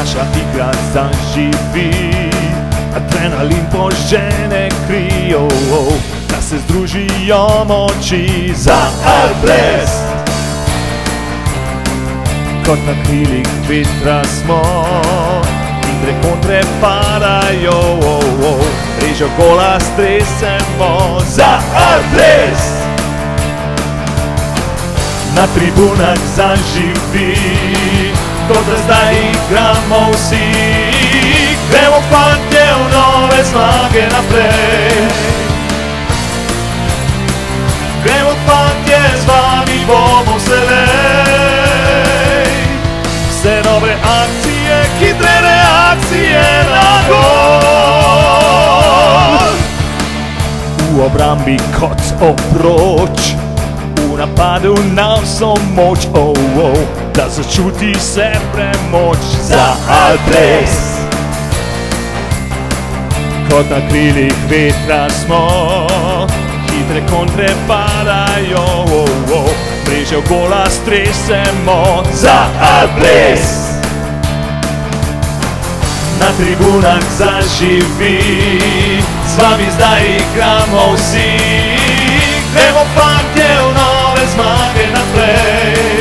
naša igra zaživi, adrenalin požene kri, da se združijo moči za Alples. Kot na krilih vetra smo, igre kontre padajo, režo gola stresemo za Alples. Na tribunah zaživi, kot da zdaj igramo vsi, gremo fantje v nove zmage naprej. Gremo fantje, z vami bomo vselej. Vse dobre akcije, hitre reakcije na gol. V obrambi kot obroč, v napadu na vso moč, da začuti se premoč za Alples. Kot na krilih vetra smo, hitre kontre padajo, mreže v gola stresemo za Alples. Na tribunah zaživi, z vami zdaj igramo vsi, gremo fantje v nove zmage naprej.